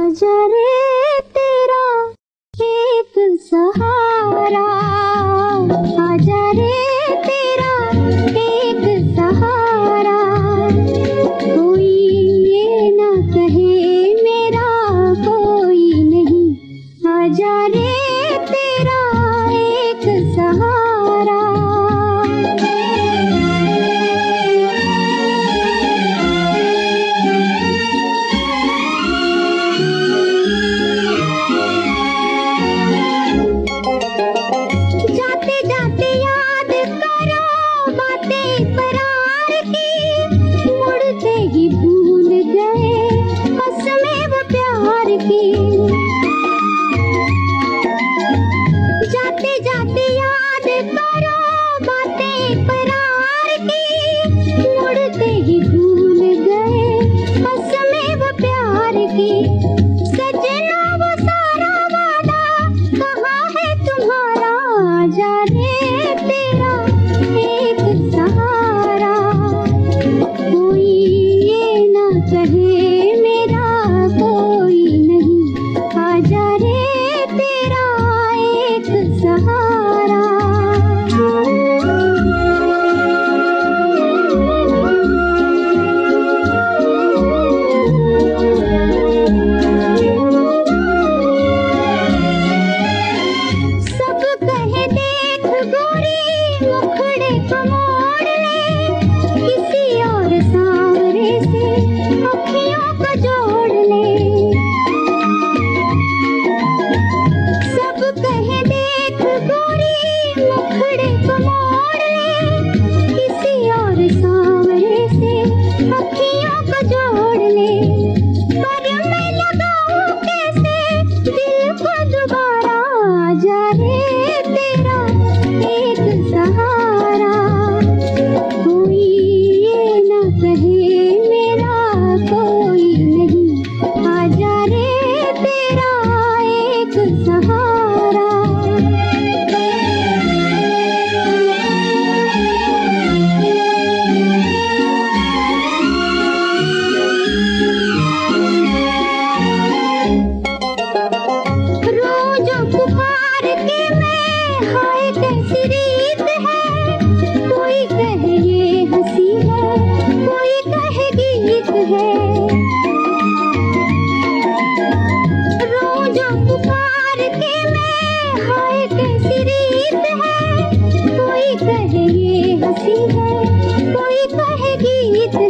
आजा रे तेरा एक सहारा, आजा रे तेरा एक सहारा। कोई ये ना कहे मेरा कोई नहीं, आजा रे तेरा एक सहारा। जाते जाते याद करो बातें करार की, मुड़ते ही भूल गए कसमें वो प्यार की। जाते जाते याद करो बातें करार की, मुड़ते ही भूल गए कसमें वो प्यार की। सजना वो सारा वादा कहाँ है तुम्हारा, आजा रे तेरा एक सहारा। कोई ये ना कहे मेरा कोई नहीं, आजा रे तेरा एक सहारा। सब कहे देख गोरी मुखड़े को मोड़ ले, किसी और सांवरे से अखियों को जोड़ ले। सब कहे देख गोरी मुखड़े को मोड़ ले, किसी और सांवरे से अखियों को जोड़ ले। पर मैं लगाऊं कैसे दिल को दोबारा, आजा रे तेरा एक सहारा। कोई ये ना कहे मेरा कोई नहीं, आजा रे तेरा एक सहारा। रोज पुकार के मैं हाय कैसी रीत है, कोई कहे ये हंसी है कोई कहे गीत है। रोज पुकार के मैं हाय कैसी रीत है, कोई कहे ये हंसी है कोई कहे गीत